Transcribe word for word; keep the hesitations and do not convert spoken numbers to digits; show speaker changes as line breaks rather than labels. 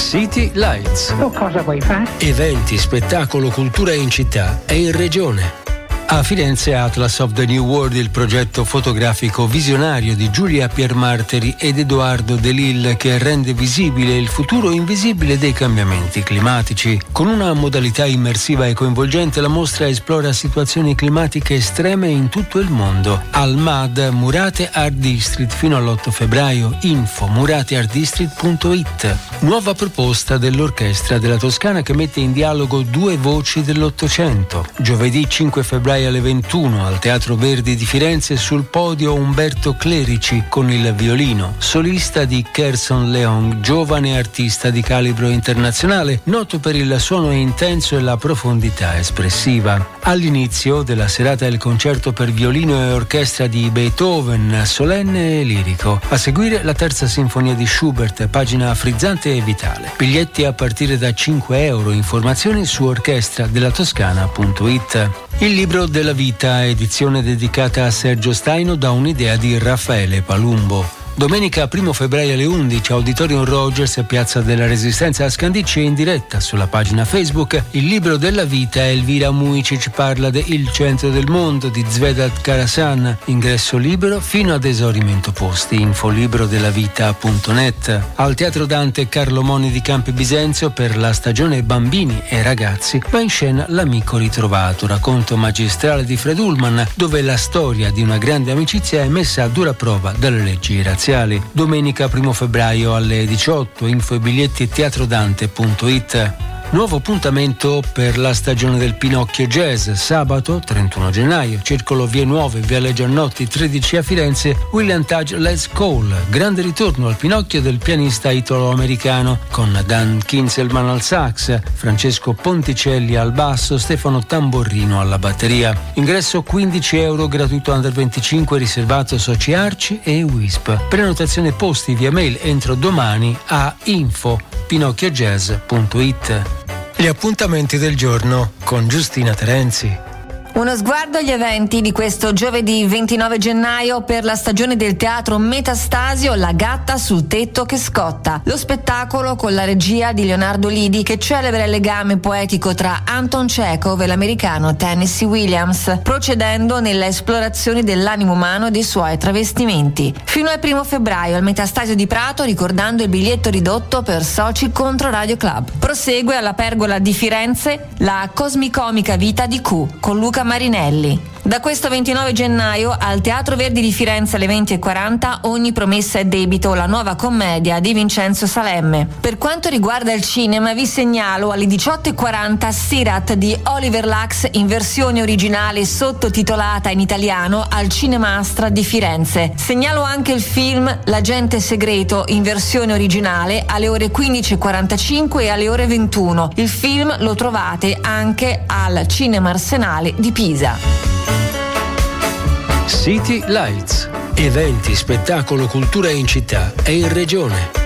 City Lights.
Tu cosa vuoi fare?
Eventi, spettacolo, cultura in città e in regione. A Firenze Atlas of the New World, il progetto fotografico visionario di Giulia Piermarteri ed Edoardo De Lille che rende visibile il futuro invisibile dei cambiamenti climatici. Con una modalità immersiva e coinvolgente la mostra esplora situazioni climatiche estreme in tutto il mondo. Al M A D Murate Art District fino all'otto febbraio. Info murateartdistrict punto it. Nuova proposta dell'Orchestra della Toscana che mette in dialogo due voci dell'Ottocento. Giovedì cinque febbraio alle ventuno al Teatro Verdi di Firenze, sul podio Umberto Clerici con il violino, solista di Kerson Leong, giovane artista di calibro internazionale, noto per il suono intenso e la profondità espressiva. All'inizio della serata il concerto per violino e orchestra di Beethoven, solenne e lirico. A seguire la terza sinfonia di Schubert, pagina frizzante e vitale. Biglietti a partire da cinque euro, informazioni su orchestra della toscana punto it. Il libro della vita, edizione dedicata a Sergio Staino da un'idea di Raffaele Palumbo. Domenica primo febbraio alle undici, Auditorium Rogers, Piazza della Resistenza a Scandicci, in diretta sulla pagina Facebook Il libro della vita. Elvira Mujicic parla de Il centro del mondo di Zvedat Karasan. Ingresso libero fino ad esaurimento posti. Info librodellavita punto net. Al Teatro Dante Carlo Moni di Campi Bisenzio, per la stagione bambini e ragazzi, va in scena L'amico ritrovato, racconto magistrale di Fred Ullman, dove la storia di una grande amicizia è messa a dura prova dalle leggi razziali. Domenica primo febbraio alle diciotto, info e biglietti teatrodante punto it. Nuovo appuntamento per la stagione del Pinocchio Jazz, sabato trentuno gennaio, Circolo Vie Nuove, Viale Giannotti tredici a Firenze, William Tudge Let's Call, grande ritorno al Pinocchio del pianista italo-americano, con Dan Kinselman al sax, Francesco Ponticelli al basso, Stefano Tamborrino alla batteria. Ingresso quindici euro, gratuito under venticinque, riservato soci Arci e Wisp. Prenotazione posti via mail entro domani a info pinocchiojazz punto it. Gli appuntamenti del giorno con Giustina Terenzi.
Uno sguardo agli eventi di questo giovedì ventinove gennaio per la stagione del teatro Metastasio, La gatta sul tetto che scotta. Lo spettacolo con la regia di Leonardo Lidi che celebra il legame poetico tra Anton Chekhov e l'americano Tennessee Williams, procedendo nelle esplorazioni dell'animo umano e dei suoi travestimenti. Fino al primo febbraio al Metastasio di Prato, ricordando il biglietto ridotto per soci contro Radio Club. Prosegue alla Pergola di Firenze la cosmicomica vita di Q con Luca Marinelli. Da questo ventinove gennaio al Teatro Verdi di Firenze alle venti e quaranta, Ogni promessa è debito, la nuova commedia di Vincenzo Salemme. Per quanto riguarda il cinema, vi segnalo alle diciotto e quaranta Sirat di Oliver Lacks in versione originale sottotitolata in italiano al Cinemastra di Firenze. Segnalo anche il film L'agente segreto in versione originale alle ore quindici e quarantacinque e alle ore ventuno. Il film lo trovate anche al Cinema Arsenale di Pisa.
City Lights. Eventi, spettacolo, cultura in città e in regione.